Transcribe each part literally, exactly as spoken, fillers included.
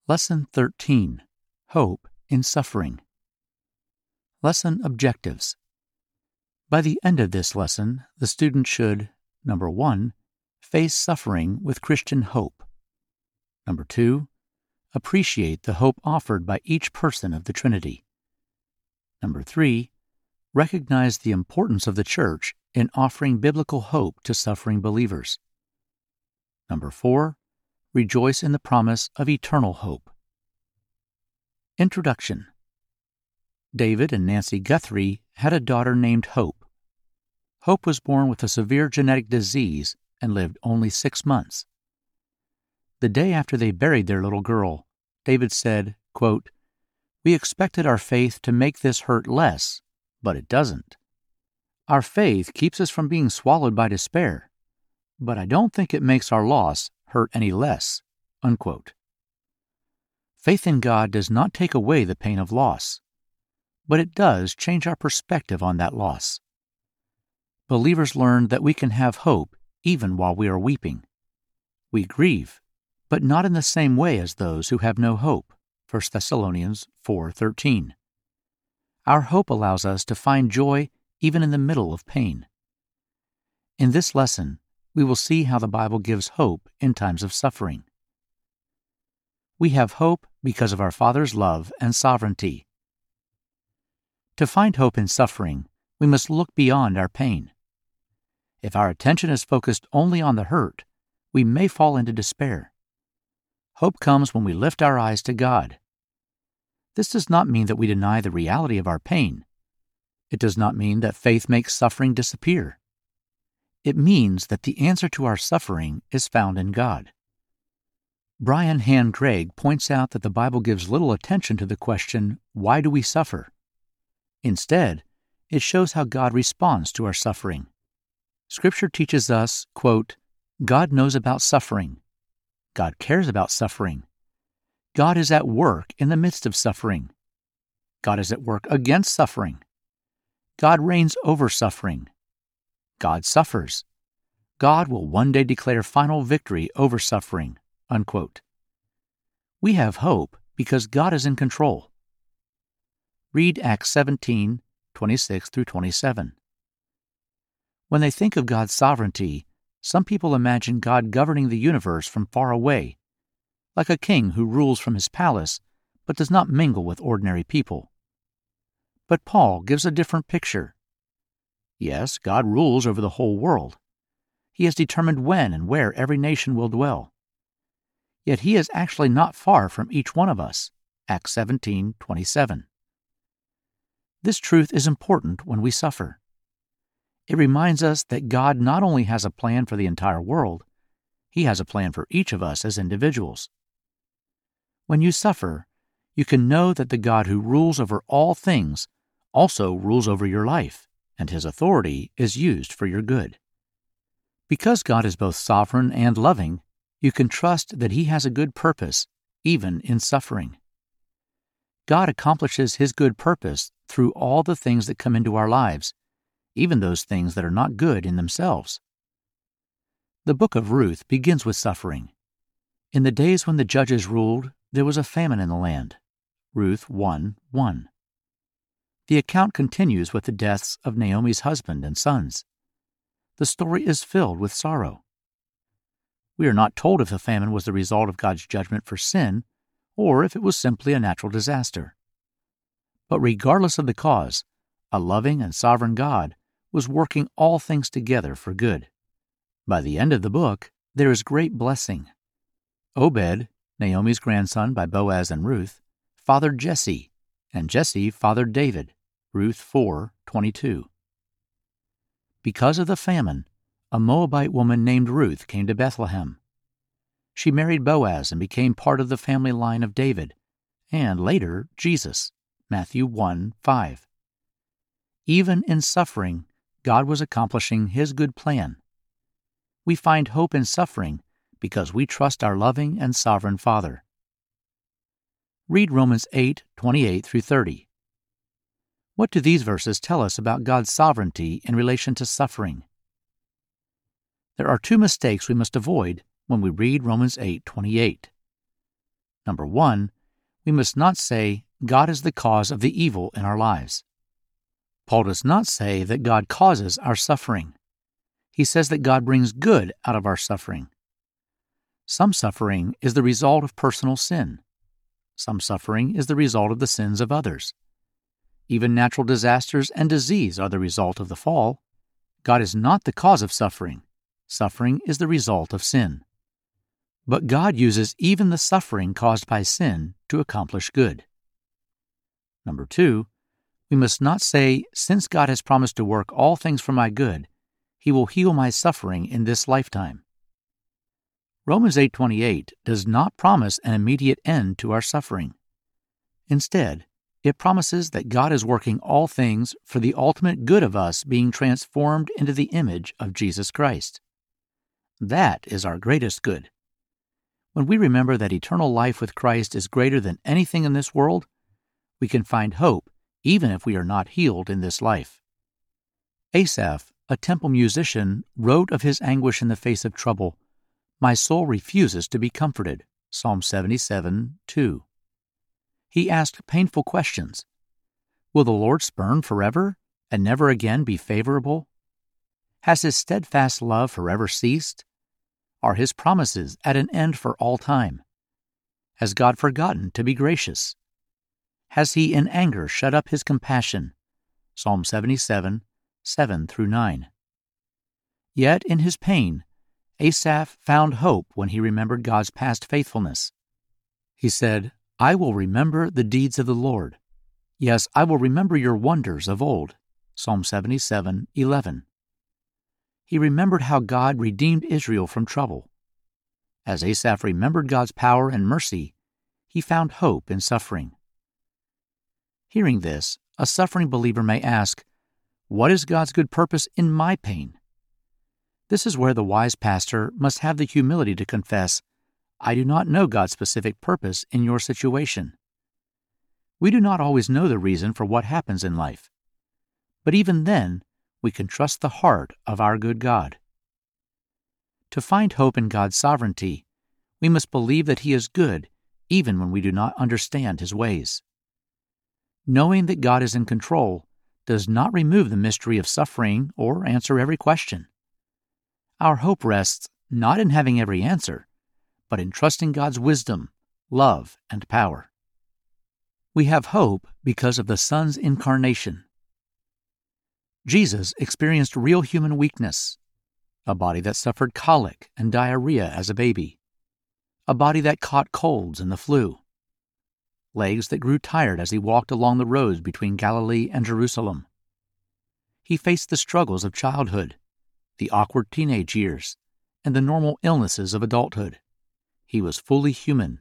Lesson thirteen. Hope in Suffering. Lesson Objectives. By the end of this lesson, the student should, number one, face suffering with Christian hope. Number two, appreciate the hope offered by each person of the Trinity. Number three, recognize the importance of the Church in offering biblical hope to suffering believers. Number four, rejoice in the promise of eternal hope. Introduction. David and Nancy Guthrie had a daughter named Hope. Hope was born with a severe genetic disease and lived only six months. The day after they buried their little girl, David said, quote, "We expected our faith to make this hurt less, but it doesn't. Our faith keeps us from being swallowed by despair, but I don't think it makes our loss hurt any less." Unquote. Faith in God does not take away the pain of loss, but it does change our perspective on that loss. Believers learn that we can have hope even while we are weeping. We grieve, but not in the same way as those who have no hope. First Thessalonians four thirteen. Our hope allows us to find joy even in the middle of pain. In this lesson, we will see how the Bible gives hope in times of suffering. We have hope because of our Father's love and sovereignty. To find hope in suffering, we must look beyond our pain. If our attention is focused only on the hurt, we may fall into despair. Hope comes when we lift our eyes to God. This does not mean that we deny the reality of our pain. It does not mean that faith makes suffering disappear. It means that the answer to our suffering is found in God. Brian Hand Gregg points out that the Bible gives little attention to the question, why do we suffer? Instead, it shows how God responds to our suffering. Scripture teaches us, quote, God knows about suffering. God cares about suffering. God is at work in the midst of suffering. God is at work against suffering. God reigns over suffering. God suffers. God will one day declare final victory over suffering. Unquote. We have hope because God is in control. Read Acts seventeen, twenty-six through twenty-seven. When they think of God's sovereignty, some people imagine God governing the universe from far away, like a king who rules from his palace but does not mingle with ordinary people. But Paul gives a different picture. Yes, God rules over the whole world. He has determined when and where every nation will dwell. Yet he is actually not far from each one of us. Acts seventeen twenty-seven. This truth is important when we suffer. It reminds us that God not only has a plan for the entire world, He has a plan for each of us as individuals. When you suffer, you can know that the God who rules over all things also rules over your life, and His authority is used for your good. Because God is both sovereign and loving, you can trust that He has a good purpose, even in suffering. God accomplishes His good purpose through all the things that come into our lives, even those things that are not good in themselves. The book of Ruth begins with suffering. In the days when the judges ruled, there was a famine in the land. Ruth one one. The account continues with the deaths of Naomi's husband and sons. The story is filled with sorrow. We are not told if the famine was the result of God's judgment for sin or if it was simply a natural disaster. But regardless of the cause, a loving and sovereign God was working all things together for good. By the end of the book, there is great blessing. Obed, Naomi's grandson by Boaz and Ruth, fathered Jesse, and Jesse fathered David. Ruth four twenty-two. Because of the famine, a Moabite woman named Ruth came to Bethlehem. She married Boaz and became part of the family line of David, and later Jesus. Matthew one five. Even in suffering, God was accomplishing His good plan. We find hope in suffering because we trust our loving and sovereign Father. Read Romans eight twenty-eight through thirty. What do these verses tell us about God's sovereignty in relation to suffering? There are two mistakes we must avoid when we read Romans eight twenty-eight. Number one, we must not say God is the cause of the evil in our lives. Paul does not say that God causes our suffering. He says that God brings good out of our suffering. Some suffering is the result of personal sin. Some suffering is the result of the sins of others. Even natural disasters and disease are the result of the fall. God is not the cause of suffering. Suffering is the result of sin. But God uses even the suffering caused by sin to accomplish good. Number two, we must not say, since God has promised to work all things for my good, He will heal my suffering in this lifetime. Romans eight twenty-eight does not promise an immediate end to our suffering. Instead, it promises that God is working all things for the ultimate good of us being transformed into the image of Jesus Christ. That is our greatest good. When we remember that eternal life with Christ is greater than anything in this world, we can find hope even if we are not healed in this life. Asaph, a temple musician, wrote of his anguish in the face of trouble, "My soul refuses to be comforted." Psalm seventy-seven, two. He asked painful questions. Will the Lord spurn forever and never again be favorable? Has His steadfast love forever ceased? Are His promises at an end for all time? Has God forgotten to be gracious? Has He in anger shut up His compassion? Psalm seventy-seven, seven through nine. Yet in his pain, Asaph found hope when he remembered God's past faithfulness. He said, "I will remember the deeds of the Lord. Yes, I will remember your wonders of old." Psalm seventy-seven, eleven. He remembered how God redeemed Israel from trouble. As Asaph remembered God's power and mercy, he found hope in suffering. Hearing this, a suffering believer may ask, what is God's good purpose in my pain? This is where the wise pastor must have the humility to confess, I do not know God's specific purpose in your situation. We do not always know the reason for what happens in life. But even then, we can trust the heart of our good God. To find hope in God's sovereignty, we must believe that He is good even when we do not understand His ways. Knowing that God is in control does not remove the mystery of suffering or answer every question. Our hope rests not in having every answer, but in trusting God's wisdom, love, and power. We have hope because of the Son's incarnation. Jesus experienced real human weakness, a body that suffered colic and diarrhea as a baby, a body that caught colds and the flu, legs that grew tired as He walked along the roads between Galilee and Jerusalem. He faced the struggles of childhood, the awkward teenage years, and the normal illnesses of adulthood. He was fully human.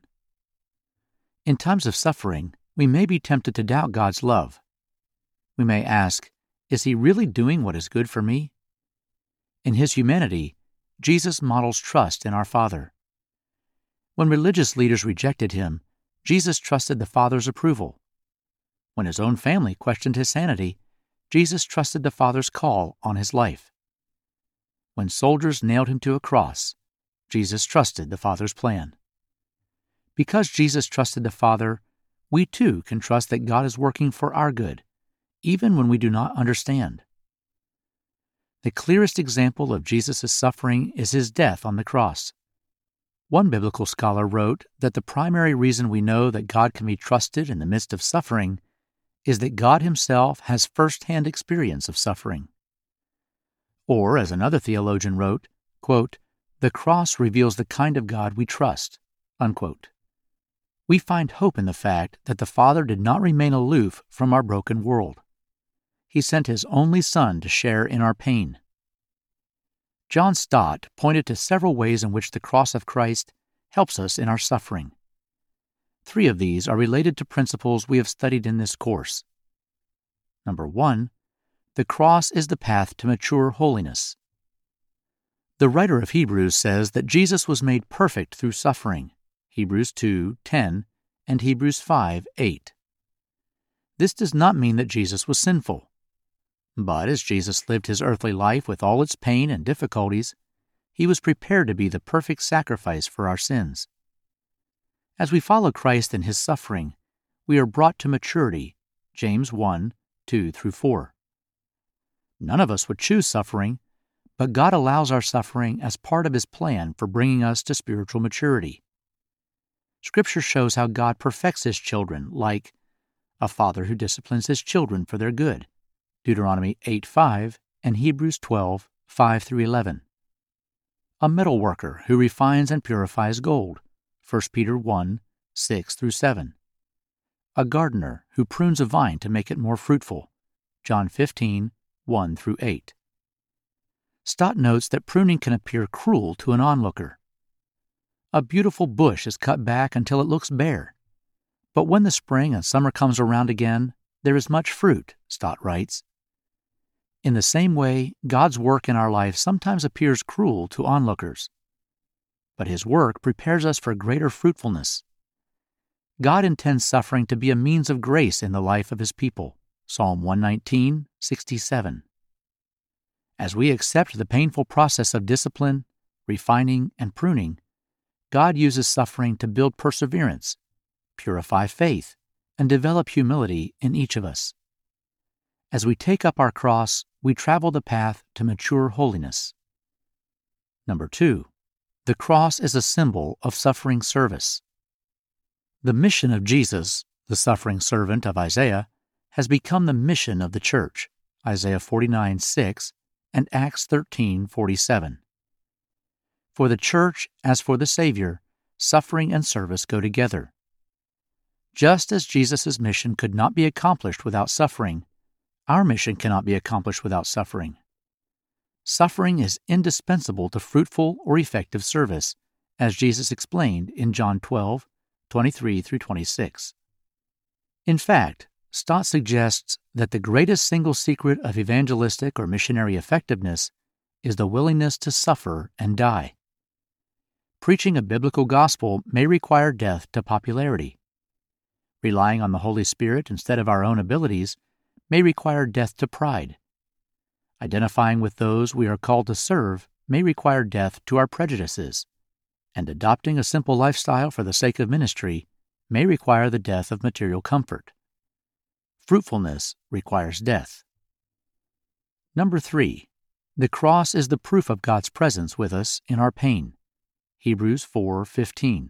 In times of suffering, we may be tempted to doubt God's love. We may ask, is He really doing what is good for me? In His humanity, Jesus models trust in our Father. When religious leaders rejected Him, Jesus trusted the Father's approval. When His own family questioned His sanity, Jesus trusted the Father's call on His life. When soldiers nailed Him to a cross, Jesus trusted the Father's plan. Because Jesus trusted the Father, we too can trust that God is working for our good, even when we do not understand. The clearest example of Jesus' suffering is His death on the cross. One biblical scholar wrote that the primary reason we know that God can be trusted in the midst of suffering is that God Himself has first-hand experience of suffering. Or, as another theologian wrote, quote, "The cross reveals the kind of God we trust." Unquote. We find hope in the fact that the Father did not remain aloof from our broken world. He sent His only Son to share in our pain. John Stott pointed to several ways in which the cross of Christ helps us in our suffering. Three of these are related to principles we have studied in this course. Number one, the cross is the path to mature holiness. The writer of Hebrews says that Jesus was made perfect through suffering, Hebrews two, ten, and Hebrews five, eight. This does not mean that Jesus was sinful. But as Jesus lived His earthly life with all its pain and difficulties, He was prepared to be the perfect sacrifice for our sins. As we follow Christ in his suffering, we are brought to maturity, James one, two through four. None of us would choose suffering, but God allows our suffering as part of his plan for bringing us to spiritual maturity. Scripture shows how God perfects his children, like a father who disciplines his children for their good, Deuteronomy eight five and Hebrews twelve five through eleven. A metal worker who refines and purifies gold, First Peter one six through seven. A gardener who prunes a vine to make it more fruitful, John fifteen one through eight. Stott notes that pruning can appear cruel to an onlooker. A beautiful bush is cut back until it looks bare. But when the spring and summer comes around again, there is much fruit, Stott writes. In the same way, God's work in our life sometimes appears cruel to onlookers. But his work prepares us for greater fruitfulness. God intends suffering to be a means of grace in the life of his people, Psalm one nineteen, sixty-seven. As we accept the painful process of discipline, refining, and pruning, God uses suffering to build perseverance, purify faith, and develop humility in each of us. As we take up our cross, we travel the path to mature holiness. Number two, the cross is a symbol of suffering service. The mission of Jesus, the suffering servant of Isaiah, has become the mission of the church, Isaiah forty-nine six and Acts thirteen forty-seven. For the church, as for the Savior, suffering and service go together. Just as Jesus' mission could not be accomplished without suffering, our mission cannot be accomplished without suffering. Suffering is indispensable to fruitful or effective service, as Jesus explained in John twelve twenty-three through twenty-six. In fact, Stott suggests that the greatest single secret of evangelistic or missionary effectiveness is the willingness to suffer and die. Preaching a biblical gospel may require death to popularity. Relying on the Holy Spirit instead of our own abilities may require death to pride. Identifying with those we are called to serve may require death to our prejudices. And adopting a simple lifestyle for the sake of ministry may require the death of material comfort. Fruitfulness requires death. Number three, the cross is the proof of God's presence with us in our pain. Hebrews four fifteen.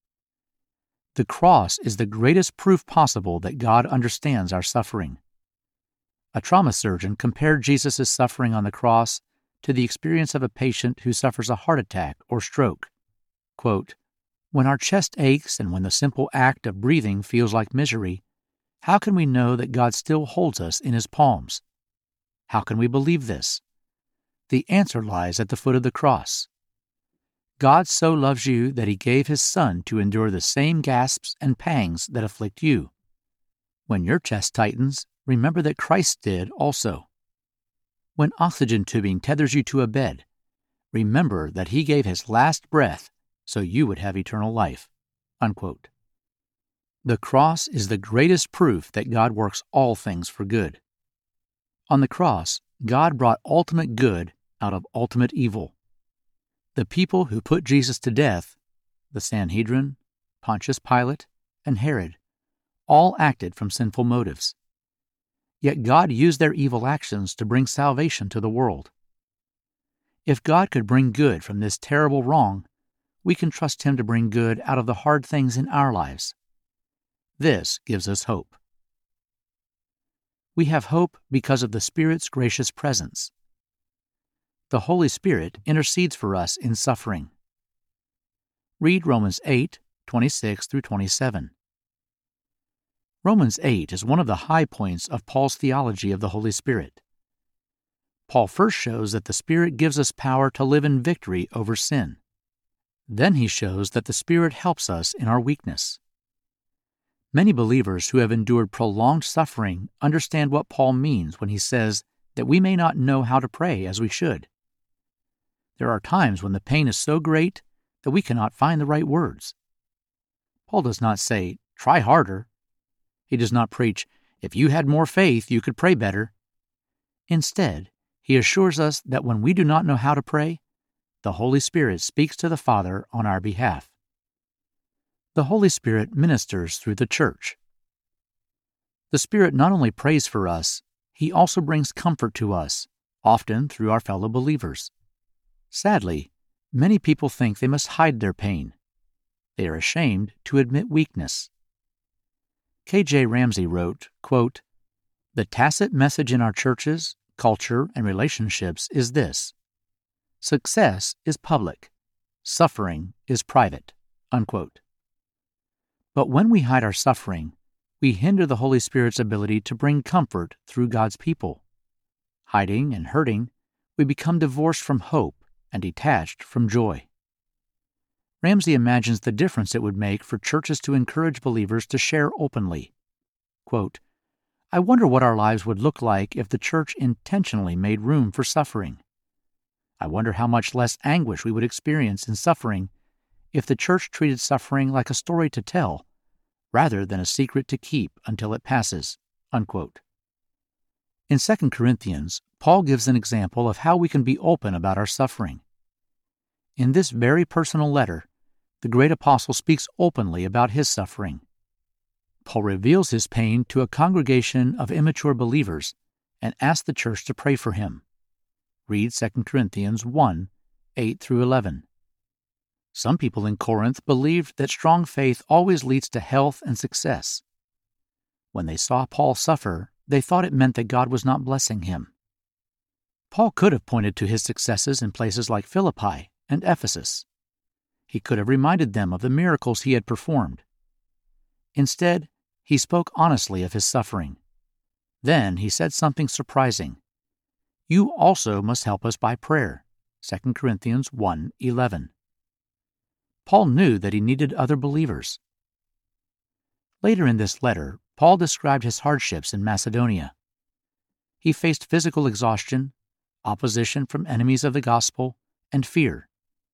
The cross is the greatest proof possible that God understands our suffering. A trauma surgeon compared Jesus' suffering on the cross to the experience of a patient who suffers a heart attack or stroke. Quote, "When our chest aches and when the simple act of breathing feels like misery, how can we know that God still holds us in his palms? How can we believe this? The answer lies at the foot of the cross. God so loves you that he gave his Son to endure the same gasps and pangs that afflict you. When your chest tightens, remember that Christ did also. When oxygen tubing tethers you to a bed, remember that he gave his last breath so you would have eternal life." Unquote. The cross is the greatest proof that God works all things for good. On the cross, God brought ultimate good out of ultimate evil. The people who put Jesus to death, the Sanhedrin, Pontius Pilate, and Herod, all acted from sinful motives. Yet God used their evil actions to bring salvation to the world. If God could bring good from this terrible wrong, we can trust him to bring good out of the hard things in our lives. This gives us hope. We have hope because of the Spirit's gracious presence. The Holy Spirit intercedes for us in suffering. Read Romans eight twenty-six through twenty-seven. Romans eight is one of the high points of Paul's theology of the Holy Spirit. Paul first shows that the Spirit gives us power to live in victory over sin. Then he shows that the Spirit helps us in our weakness. Many believers who have endured prolonged suffering understand what Paul means when he says that we may not know how to pray as we should. There are times when the pain is so great that we cannot find the right words. Paul does not say, "Try harder." He does not preach, "If you had more faith, you could pray better." Instead, he assures us that when we do not know how to pray, the Holy Spirit speaks to the Father on our behalf. The Holy Spirit ministers through the church. The Spirit not only prays for us, He also brings comfort to us, often through our fellow believers. Sadly, many people think they must hide their pain. They are ashamed to admit weakness. K J Ramsey wrote, quote, "The tacit message in our churches, culture, and relationships is this: success is public, suffering is private." Unquote. But when we hide our suffering, we hinder the Holy Spirit's ability to bring comfort through God's people. Hiding and hurting, we become divorced from hope and detached from joy. Ramsey imagines the difference it would make for churches to encourage believers to share openly. Quote, "I wonder what our lives would look like if the church intentionally made room for suffering. I wonder how much less anguish we would experience in suffering if the church treated suffering like a story to tell, rather than a secret to keep until it passes." Unquote. In Second Corinthians, Paul gives an example of how we can be open about our suffering. In this very personal letter, the great apostle speaks openly about his suffering. Paul reveals his pain to a congregation of immature believers and asks the church to pray for him. Read Second Corinthians one, eight through eleven. Some people in Corinth believed that strong faith always leads to health and success. When they saw Paul suffer, they thought it meant that God was not blessing him. Paul could have pointed to his successes in places like Philippi and Ephesus. He could have reminded them of the miracles he had performed. Instead, he spoke honestly of his suffering. Then he said something surprising. "You also must help us by prayer." Second Corinthians one eleven. Paul knew that he needed other believers. Later in this letter, Paul described his hardships in Macedonia. He faced physical exhaustion, opposition from enemies of the gospel, and fear.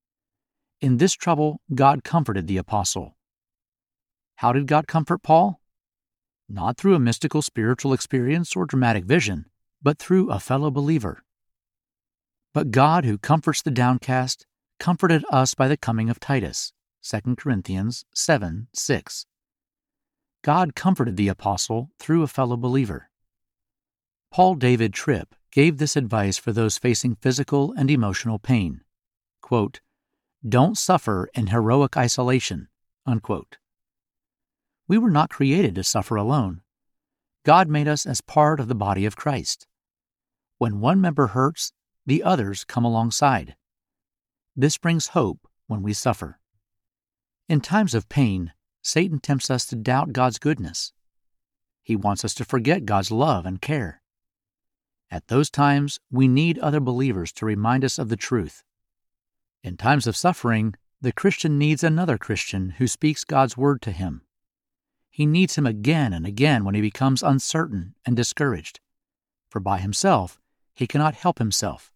In this trouble, God comforted the apostle. How did God comfort Paul? Not through a mystical spiritual experience or dramatic vision, but through a fellow believer. But God, who comforts the downcast, comforted us by the coming of Titus. Second Corinthians seven six. God comforted the apostle through a fellow believer. Paul David Tripp gave this advice for those facing physical and emotional pain. Quote, "Don't suffer in heroic isolation." Unquote. We were not created to suffer alone. God made us as part of the body of Christ. When one member hurts, the others come alongside. This brings hope when we suffer. In times of pain, Satan tempts us to doubt God's goodness. He wants us to forget God's love and care. At those times, we need other believers to remind us of the truth. In times of suffering, the Christian needs another Christian who speaks God's word to him. He needs him again and again when he becomes uncertain and discouraged, for by himself he cannot help himself.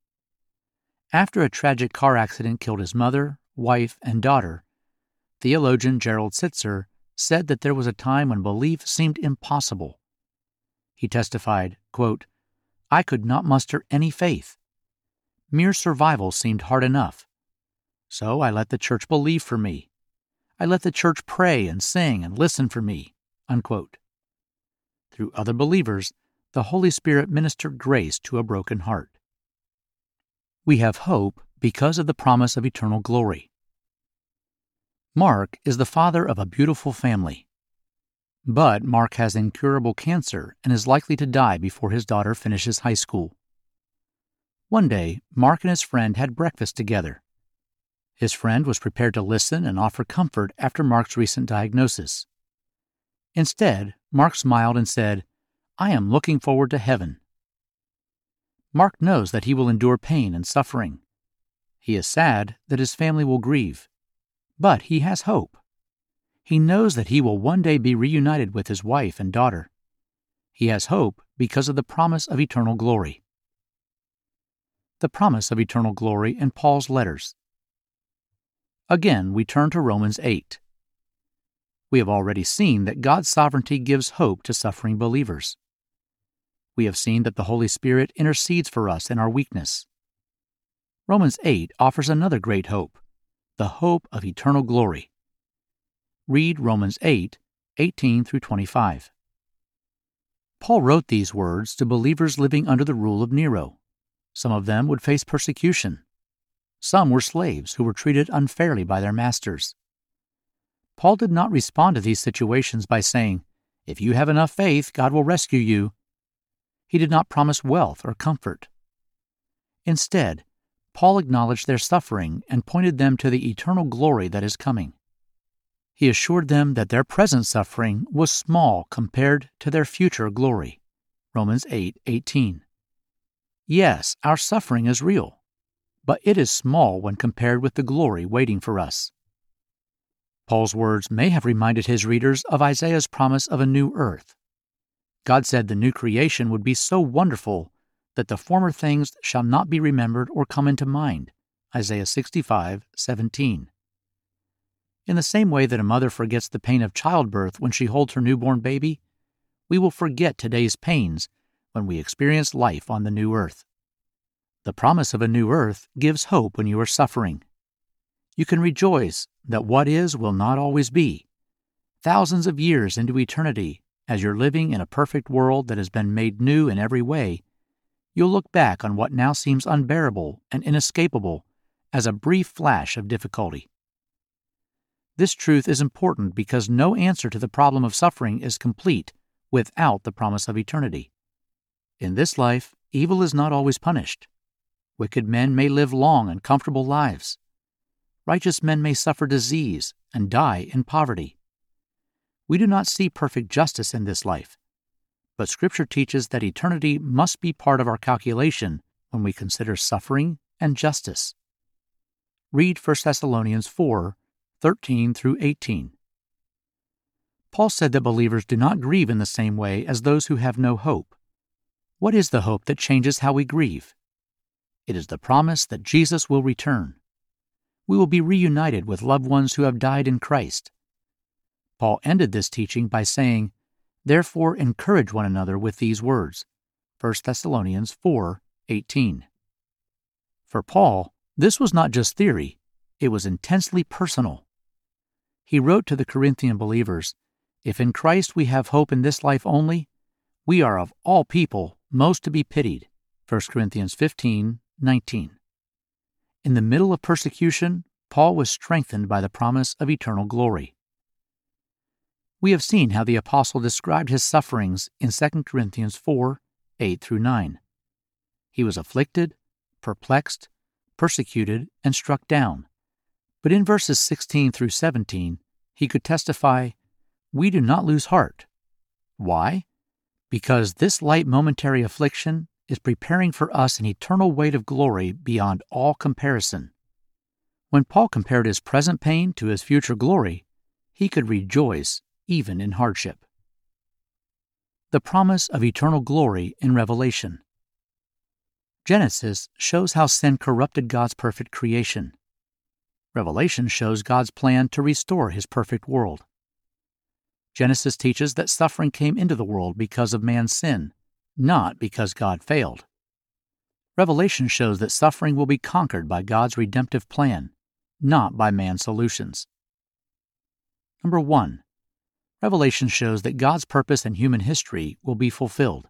After a tragic car accident killed his mother, wife, and daughter, theologian Gerald Sitzer said that there was a time when belief seemed impossible. He testified, quote, "I could not muster any faith. Mere survival seemed hard enough. So I let the church believe for me. I let the church pray and sing and listen for me." Unquote. Through other believers, the Holy Spirit ministered grace to a broken heart. We have hope because of the promise of eternal glory. Mark is the father of a beautiful family. But Mark has incurable cancer and is likely to die before his daughter finishes high school. One day, Mark and his friend had breakfast together. His friend was prepared to listen and offer comfort after Mark's recent diagnosis. Instead, Mark smiled and said, "I am looking forward to heaven." Mark knows that he will endure pain and suffering. He is sad that his family will grieve, but he has hope. He knows that he will one day be reunited with his wife and daughter. He has hope because of the promise of eternal glory. The promise of eternal glory in Paul's letters. Again, we turn to Romans eight. We have already seen that God's sovereignty gives hope to suffering believers. We have seen that the Holy Spirit intercedes for us in our weakness. Romans eight offers another great hope, the hope of eternal glory. Read Romans eight, eighteen through twenty-five. Paul wrote these words to believers living under the rule of Nero. Some of them would face persecution. Some were slaves who were treated unfairly by their masters. Paul did not respond to these situations by saying, "If you have enough faith, God will rescue you." He did not promise wealth or comfort. Instead, Paul acknowledged their suffering and pointed them to the eternal glory that is coming. He assured them that their present suffering was small compared to their future glory. Romans eight eighteen. Yes, our suffering is real, but it is small when compared with the glory waiting for us. Paul's words may have reminded his readers of Isaiah's promise of a new earth. God said the new creation would be so wonderful that the former things shall not be remembered or come into mind. Isaiah sixty-five seventeen. In the same way that a mother forgets the pain of childbirth when she holds her newborn baby, we will forget today's pains when we experience life on the new earth. The promise of a new earth gives hope when you are suffering. You can rejoice that what is will not always be. Thousands of years into eternity, as you're living in a perfect world that has been made new in every way, you'll look back on what now seems unbearable and inescapable as a brief flash of difficulty. This truth is important because no answer to the problem of suffering is complete without the promise of eternity. In this life, evil is not always punished. Wicked men may live long and comfortable lives. Righteous men may suffer disease and die in poverty. We do not see perfect justice in this life, but Scripture teaches that eternity must be part of our calculation when we consider suffering and justice. Read First Thessalonians four, thirteen through eighteen. Paul said that believers do not grieve in the same way as those who have no hope. What is the hope that changes how we grieve? It is the promise that Jesus will return. We will be reunited with loved ones who have died in Christ. Paul ended this teaching by saying, "Therefore encourage one another with these words." First Thessalonians four eighteen. For Paul, this was not just theory, it was intensely personal. He wrote to the Corinthian believers, "If in Christ we have hope in this life only, we are of all people most to be pitied." First Corinthians fifteen nineteen. In the middle of persecution, Paul was strengthened by the promise of eternal glory. We have seen how the apostle described his sufferings in Second Corinthians four eight through nine. He was afflicted, perplexed, persecuted, and struck down. But in verses sixteen through seventeen, he could testify, "We do not lose heart." Why? Because this light momentary affliction is preparing for us an eternal weight of glory beyond all comparison. When Paul compared his present pain to his future glory, he could rejoice even in hardship. The promise of eternal glory in Revelation. Genesis shows how sin corrupted God's perfect creation. Revelation shows God's plan to restore his perfect world. Genesis teaches that suffering came into the world because of man's sin, not because God failed. Revelation shows that suffering will be conquered by God's redemptive plan, not by man's solutions. Number one, Revelation shows that God's purpose in human history will be fulfilled.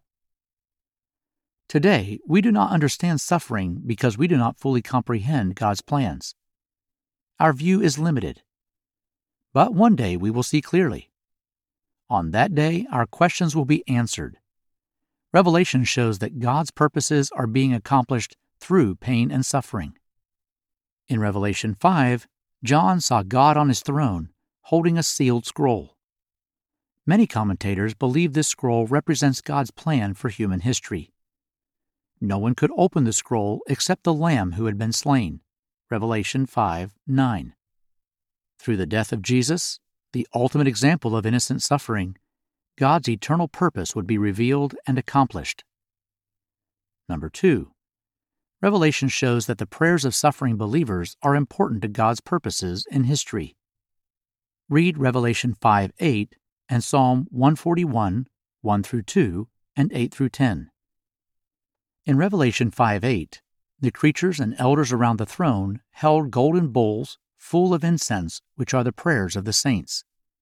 Today, we do not understand suffering because we do not fully comprehend God's plans. Our view is limited. But one day we will see clearly. On that day, our questions will be answered. Revelation shows that God's purposes are being accomplished through pain and suffering. In Revelation five, John saw God on his throne, holding a sealed scroll. Many commentators believe this scroll represents God's plan for human history. No one could open the scroll except the Lamb who had been slain. Revelation five nine. Through the death of Jesus, the ultimate example of innocent suffering, God's eternal purpose would be revealed and accomplished. Number two, Revelation shows that the prayers of suffering believers are important to God's purposes in history. Read Revelation five eight and Psalm one forty-one, one through two, and eight through ten. In Revelation five eight, the creatures and elders around the throne held golden bowls full of incense, which are the prayers of the saints.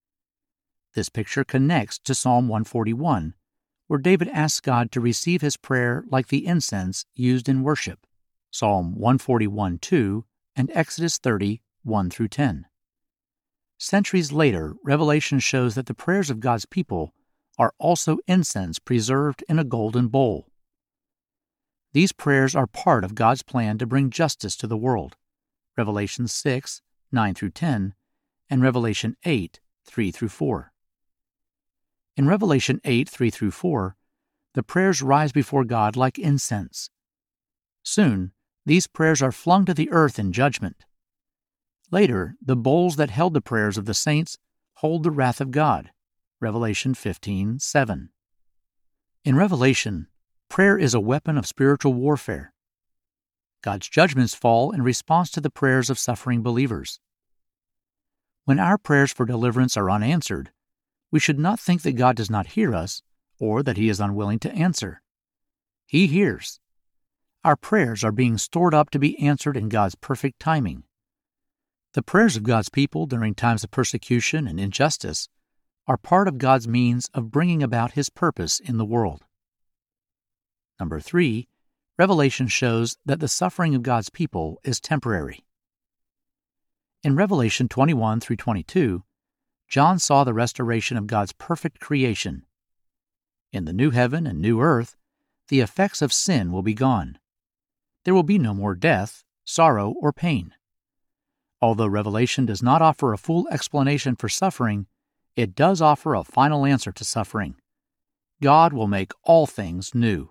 This picture connects to Psalm one forty-one, where David asks God to receive his prayer like the incense used in worship, Psalm one forty-one two and Exodus thirty one through ten. Centuries later, Revelation shows that the prayers of God's people are also incense preserved in a golden bowl. These prayers are part of God's plan to bring justice to the world, Revelation six nine through ten, and Revelation eight three through four. In Revelation eight three through four, the prayers rise before God like incense. Soon, these prayers are flung to the earth in judgment. Later, the bowls that held the prayers of the saints hold the wrath of God, Revelation fifteen seven. In Revelation, prayer is a weapon of spiritual warfare. God's judgments fall in response to the prayers of suffering believers. When our prayers for deliverance are unanswered, we should not think that God does not hear us or that He is unwilling to answer. He hears. Our prayers are being stored up to be answered in God's perfect timing. The prayers of God's people during times of persecution and injustice are part of God's means of bringing about His purpose in the world. Number three, Revelation shows that the suffering of God's people is temporary. In Revelation twenty-one through twenty-two, John saw the restoration of God's perfect creation. In the new heaven and new earth, the effects of sin will be gone. There will be no more death, sorrow, or pain. Although Revelation does not offer a full explanation for suffering, it does offer a final answer to suffering. God will make all things new.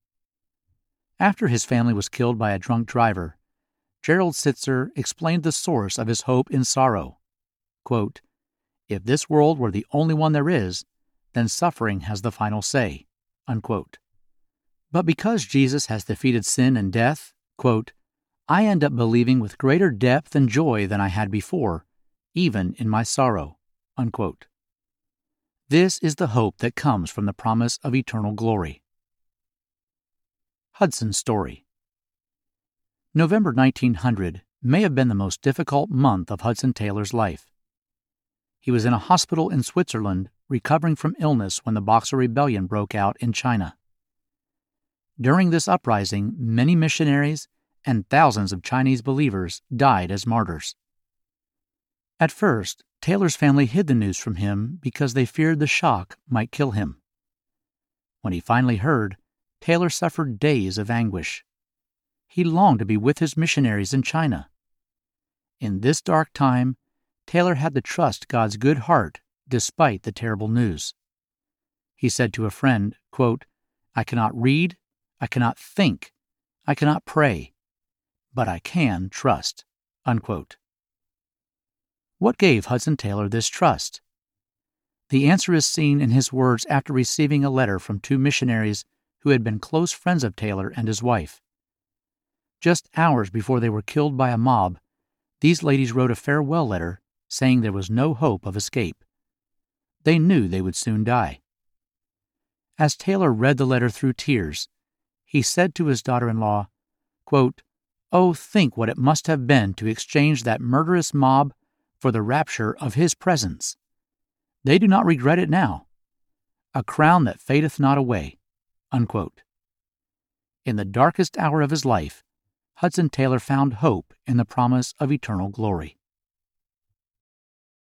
After his family was killed by a drunk driver, Gerald Sitzer explained the source of his hope in sorrow. Quote, "If this world were the only one there is, then suffering has the final say." Unquote. But because Jesus has defeated sin and death, quote, "I end up believing with greater depth and joy than I had before, even in my sorrow." Unquote. This is the hope that comes from the promise of eternal glory. Hudson's story. November nineteen hundred may have been the most difficult month of Hudson Taylor's life. He was in a hospital in Switzerland recovering from illness when the Boxer Rebellion broke out in China. During this uprising, many missionaries and thousands of Chinese believers died as martyrs. At first, Taylor's family hid the news from him because they feared the shock might kill him. When he finally heard, Taylor suffered days of anguish. He longed to be with his missionaries in China. In this dark time, Taylor had to trust God's good heart despite the terrible news. He said to a friend, quote, "I cannot read, I cannot think, I cannot pray, but I can trust." Unquote. What gave Hudson Taylor this trust? The answer is seen in his words after receiving a letter from two missionaries who had been close friends of Taylor and his wife. Just hours before they were killed by a mob, these ladies wrote a farewell letter saying there was no hope of escape. They knew they would soon die. As Taylor read the letter through tears, he said to his daughter-in-law, quote, "Oh, think what it must have been to exchange that murderous mob for the rapture of His presence. They do not regret it now. A crown that fadeth not away." Unquote. In the darkest hour of his life, Hudson Taylor found hope in the promise of eternal glory.